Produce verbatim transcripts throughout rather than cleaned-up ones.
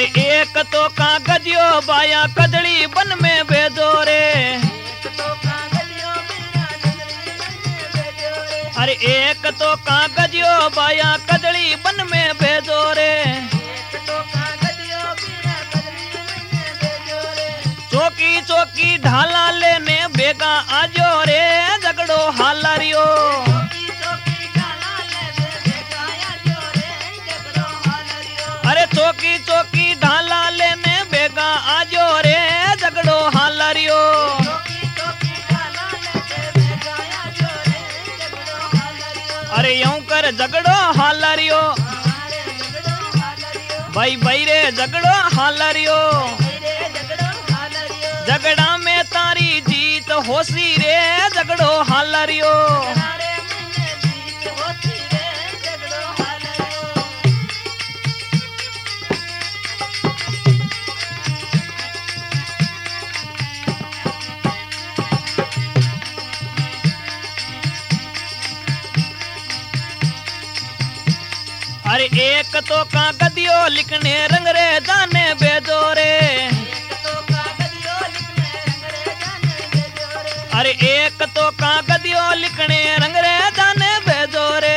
अरे एक तो कागजियो बाया कदली बन में भेजो रे। अरे एक तो कागजियो बाया कदली बन में भेजो रे। चौकी चौकी ढाला लेने बेगा आजो रे झगड़ो हालारियो। अरे चौकी चौकी ढाला लेने बेगा आजो रे झगड़ो हालारियो। अरे यूं कर झगड़ो हालारियो भाई भाई रे झगड़ो हालारियो। झगड़ा में तारी जीत होसी रे झगड़ो हालारियो। अरे एक तो कागदियो लिखने रंग रे जाने भेजो रे। अरे एक तो कागदियो लिखने रंग रे जाने भेजो रे।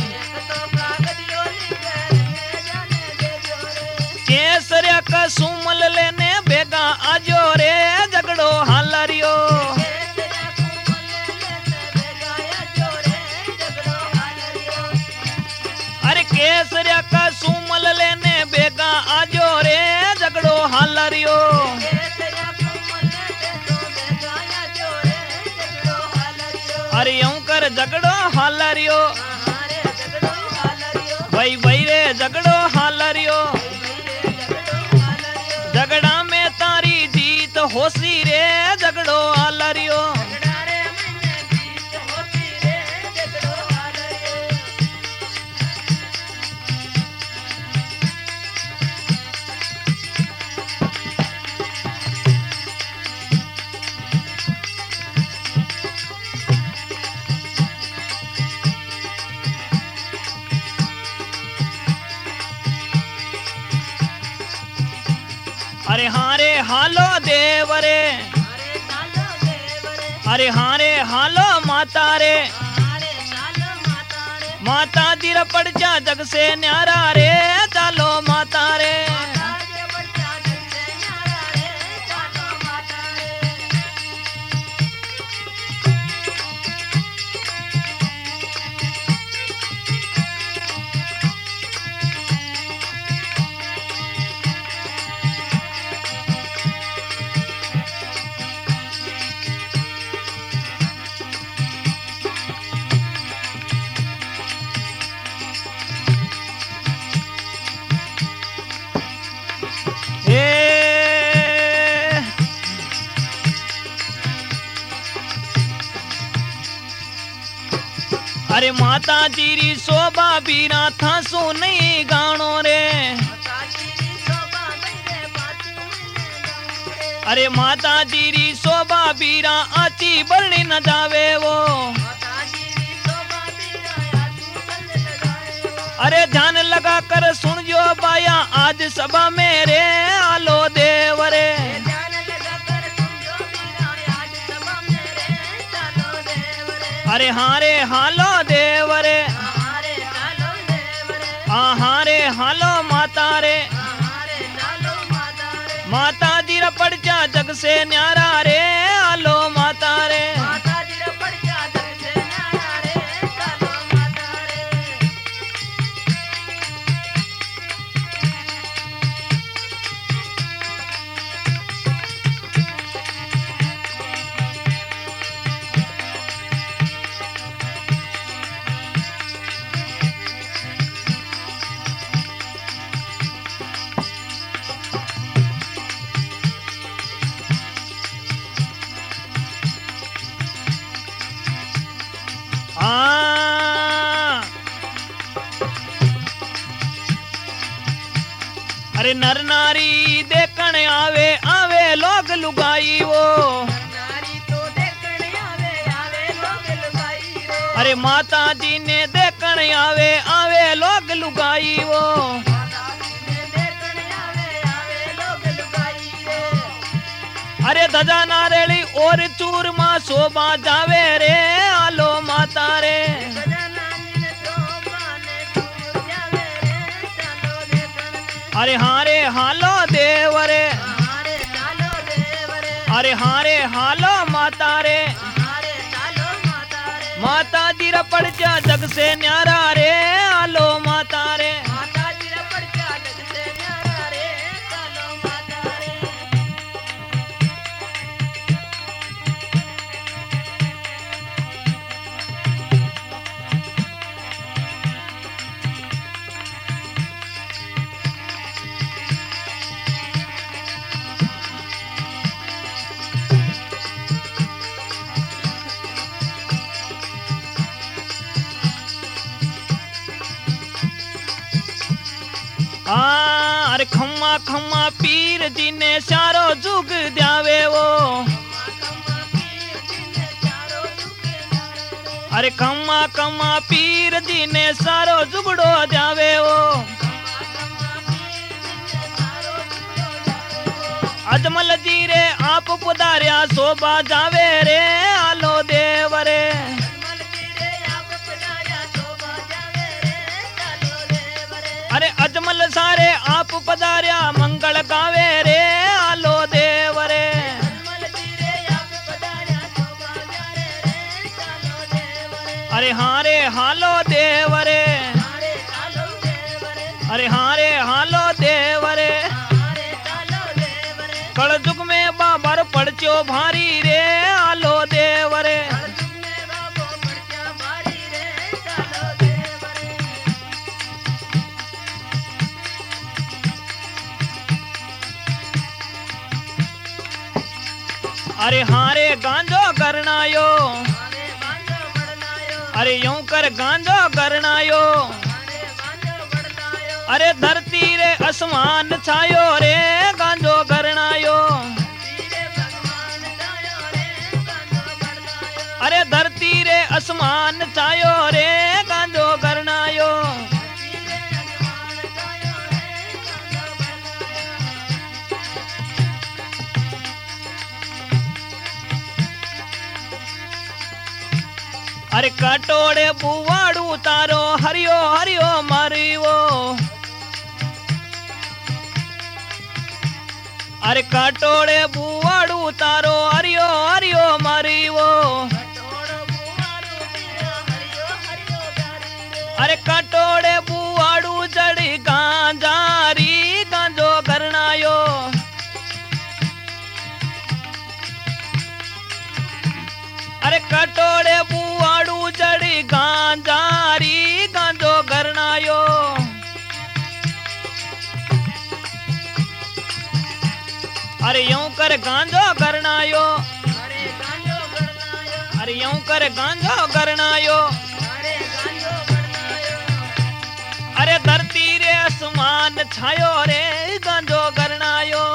केसरिया का सुमल लेने बेगा आजो रे झगड़ो हालारियो। अरे केसरिया का सुमल लेने बेगा आजो रे झगड़ो हालारियो। अरे यूं कर झगड़ो हालारियो भाई भाई रे झगड़ो हालारियो। झगड़ा में तारी जीत होसी रे झगड़ो हालारियो। अरे हारे हालो देवरे। अरे हारे हालो माता रे। माता दिर पड़ जा जग से न्यारा रे चालो माता रे। अरे माता जीरी शोभा बीरा था सो नहीं गाणो रे। अरे माता जीरी शोभा बीरा आची बरनी न जावे वो। अरे ध्यान लगा कर सुन जो बाया आज सभा मेरे आलो देवरे। अरे हारे हालो देवरे। हारे हालो माता रे। माता जीरा पड़ जा जग से न्यारा रे आलो माता रे। अरे नर नारी देखण आवे आवे लोग लुगाई वो। अरे माता जी ने देखण आवे आवे लोग लुगाई वो। अरे धजा नारेली और चूरमा शोभा जावे रे आलो माता रे। अरे हारे हालो देव रे, अरे हारे हालो माता रे। माता जी रा पड़चा जग से न्यारा रे आलो माता रे। आ, अरे खम्मा खम्मा पीर जी ने सारो जुग द्यावे वो। अरे खम्मा खम्मा पीर जी ने सारो जुगड़ो द्यावे वो। अजमल जी रे आप पुदारिया शोभा जावे रे आलो देव रे। अरे अजमल सारे आप पधारिया मंगल गावे रे आलो देव रे। अरे हारे हालो देव रे, अरे हारे हालो देव रे। कल जुग में बाबर पड़चो भारी रे आलो देव रे। अरे हारे गांजो करनायो, अरे यूं कर गांजो करनायो। अरे धरती रे आसमान छायो रे गांजो करनायो। अरे धरती रे आसमान छायो रे गांजो करनायो। अरे कटोड़े बुवाड़ू तारो हरियो हरियो मारियो। अरे कटोड़े बुवाड़ू तारो हरियो हरियो मारियो। अरे कटोड़े बुवाड़ू जड़ी गांजारी गांजो करनायो। अरे कटोड़े बुवाड़ू जड़ी गांजारी गांजो करनायो। अरे यूं कर गांजो करनायो, अरे यूं कर गांजो करनायो। अरे धरती रे आसमान छायो रे गांजो करनायो।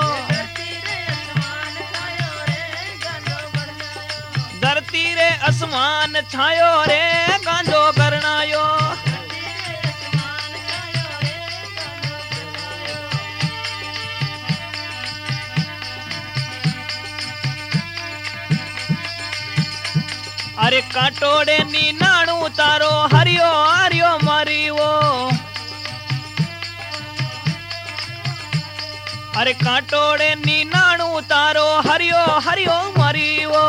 धरती रे आसमान छायो रे गांजो करनायो। अरे काटोड़े नी नाणू तारो हरियो हरियो मारियो। अरे काटोड़े नी नाणू तारो हरियो हरियो मारियो।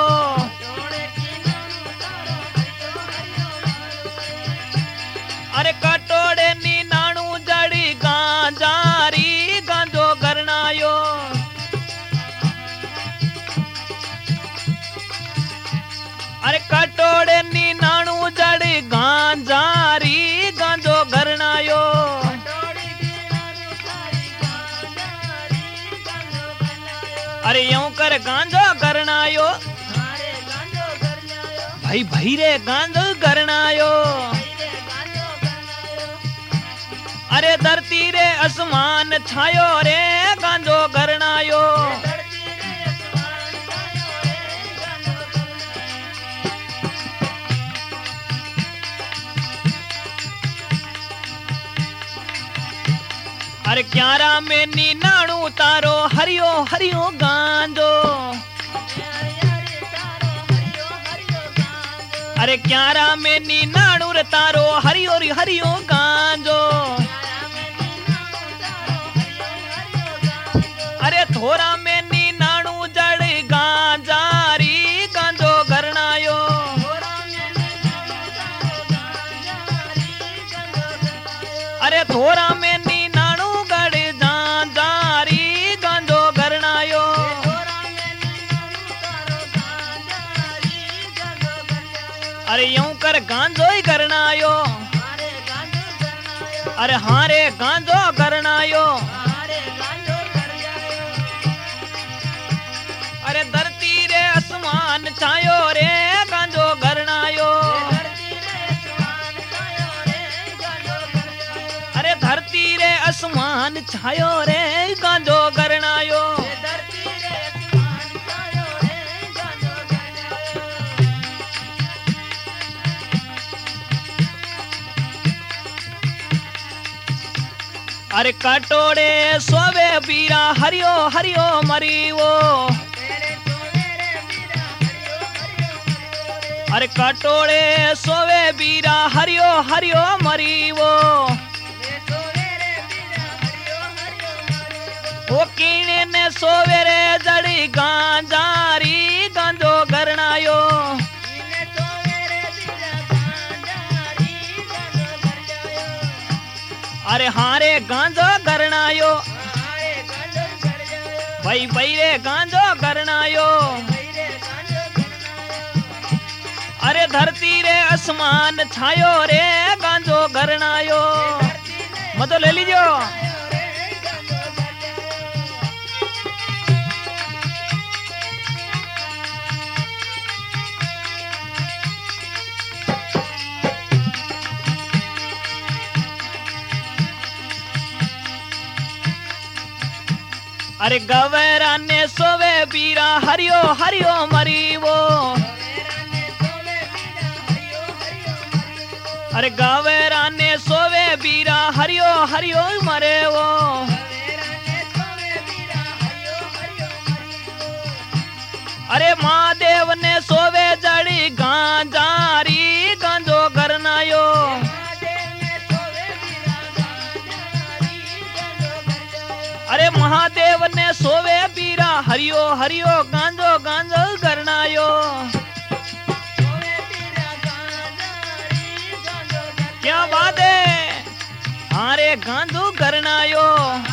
अरे कटोड़े नी नाणू जड़ी गांजारी गांजो करनायो। अरे कटोड़े नी नाणू जड़ी गांजारी गांजो करनायो। अरे यूं कर गांजो करनायो, भाई भाई रे गांजो करनायो। अरे धरती रे आसमान छायो रे गांजो करनायो। अरे क्यारा में नी नाणू तारो हरियो हरियो गांजो। अरे क्यारा में नी नाणू रे तारो हरियो री हरियो गांजो। अरे थोरा में नी नाणू जड़ गांजारी गांजो गरनायो। अरे थोरा में नी नाणू गड़ गांजारी गांजो गरनायो। अरे यूं कर गांजो ही करनायो। अरे हाँ रे गांजो करनायो। अरे धरती रे आसमान छायो रे गांजो करनायो। अरे धरती रे आसमान छायो रे गांजो करनायो। अरे कटोरे सोवे बीरा हरियो हरियो मरीवो। अरे कटोरे सोवे बीरा हरियो हरियो मरीवो। वो कीने ने सोवे रे जड़ी गांजारी गांजो गरनायो। अरे हारे गांजो गरनायो। भाई भाई रे गांजो गरनायो। अरे धरती रे आसमान छायो रे गांजो गरनायो। मतलब ले लीजिए। अरे गवेरा ने सोवे बीरा हरियो हरियो मरीवो। अरे गवेरा ने सोवे बीरा हरियो हरियो मरेवो। अरे महादेव ने सोवे जड़ी गांजारी गांजो गरनायो। अरे महादेव ने सोवे बीरा हरियो हरियो गांजो गांजो गरनायो। क्या बात है। हारे गांजो गरनायो।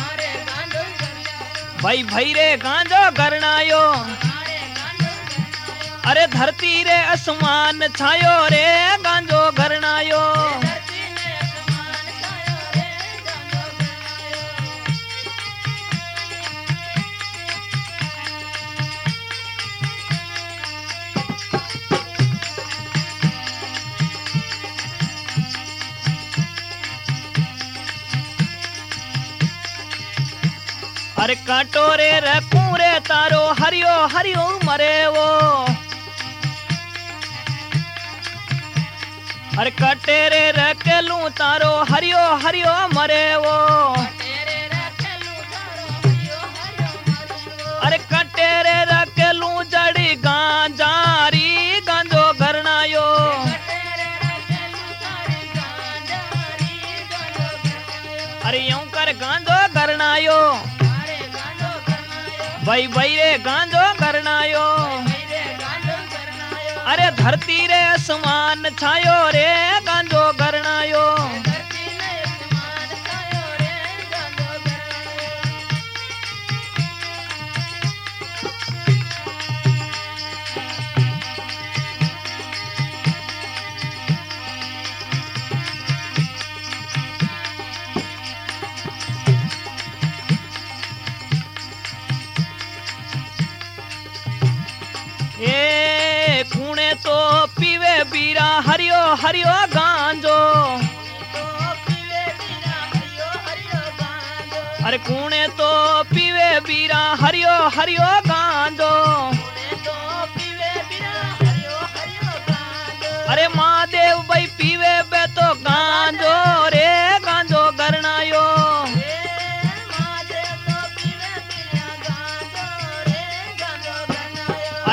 भाई भाई रे गांजो गरनायो। अरे धरती रे आसमान छायो रे गांजो गरनायो। अरे कटोरे रखूं रे तारो हरियो हरियो मरेवो। अरे कटेरे रखेलू तारो हरियो हरियो मरेवो। अरे कटेरे रखेलू जड़ी गांजारी गांजो गरनायो। अरे यूं कर गांजो गरनायो। भाई भाई रे गांजो गरनायो। अरे धरती रे आसमान छायो रे गांजो गरनायो। ए कुणे तो पीवे बीरा हरियो हरियो गांजो। अरे कुणे तो पीवे बीरा हरियो हरियो गांजो। अरे महादेव भाई पीवे बे तो गांजो रे गांजो गरनायो।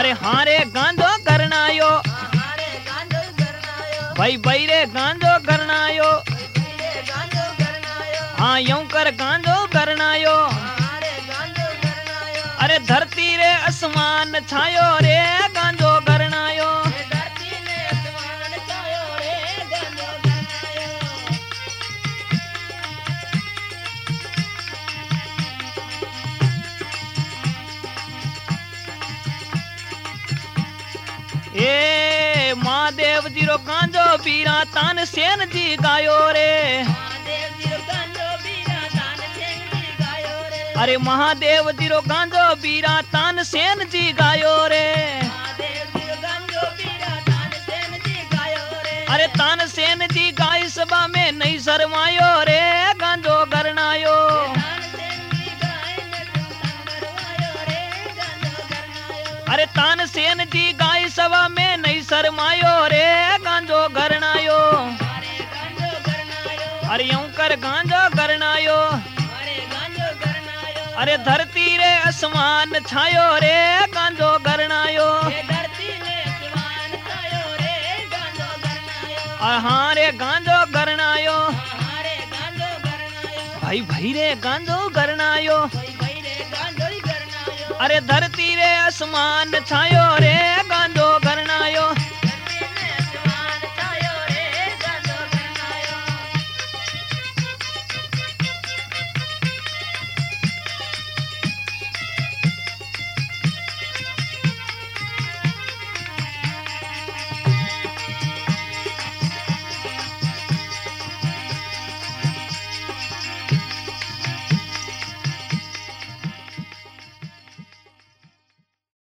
अरे हाँ रे गांजो करनायो हारे गांजो करनायो भाई भाई रे गांजो करनायो रे गांजो करनायो हाँ यूं कर गांजो करनायो हारे गांजो करनायो अरे धरती रे आसमान छायो रे गांजो करनायो ये धरती ने आसमान छायो रे गांजो करनायो ए महादेव जी रो गांजो बीरा तान सेन जी गायो रे महादेव जी रो गांजो बीरा तान सेन जी गायो रे अरे महादेव जी रो गांजो बीरा तान सेन जी गायो रे महादेव जी रो गांजो बीरा तान सेन जी गायो रे अरे तान सेन जी गाय सभा में नहीं शर्मायो रे गांजो करनायो तान सेन जी गाय में तू संगरवायो रे गांजो करनायो अरे तान सेन जी गाय सभा में नहीं शर्मायो रे गांजो करनायो हारे गांजो करनायो अरे यूं कर गांजो करनायो हारे गांजो करनायो अरे धरती रे आसमान छायो रे गांजो करनायो ये धरती ने आसमान छायो रे गांजो करनायो हाँ रे गांजो करनायो हारे गांजो करनायो भाई भाई रे गांजो करनायो भाई भाई रे गांजो ही करनायो अरे धरती रे आसमान छायो रे